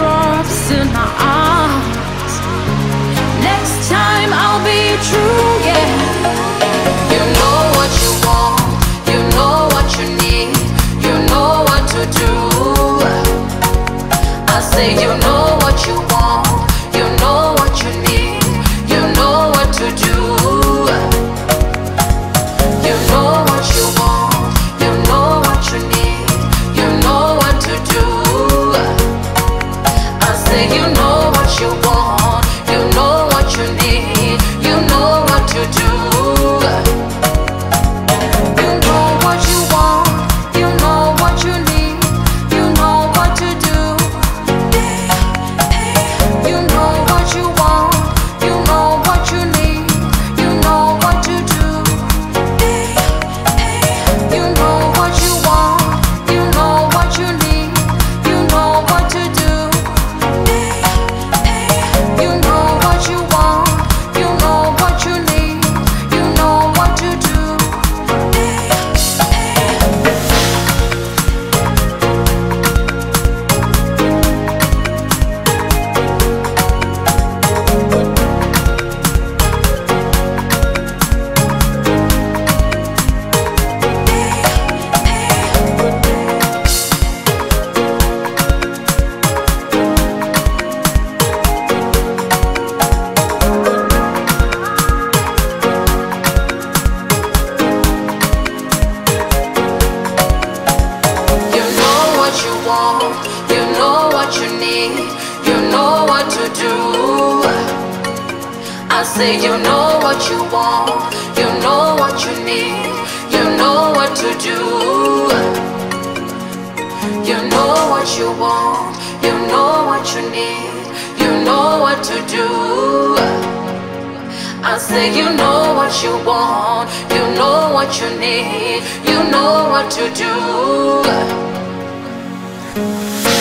teardrops in my arms. Next time I'll be true, yeah. You know what you want, you know what you need, you know what to do. I say you know what you want, you know what you need, you know what to do. You know what you want, you know what you need, you know what to do. I say you know what you want, you know what you need, you know what to do. You know what you want, you know what you need, you know what to do. You know what you want, you know what you need, you know what to do. You know what you want, you know what you need, you know what to do. You know what you want, you know what you need, you know what to do. You know what you want, you know what you need, you know what to do. I say you know what you want, you know what you need, you know what to do. You know what you want, you know what you need, you know what to do. I say you know what you want, you know what you need, you know what to do.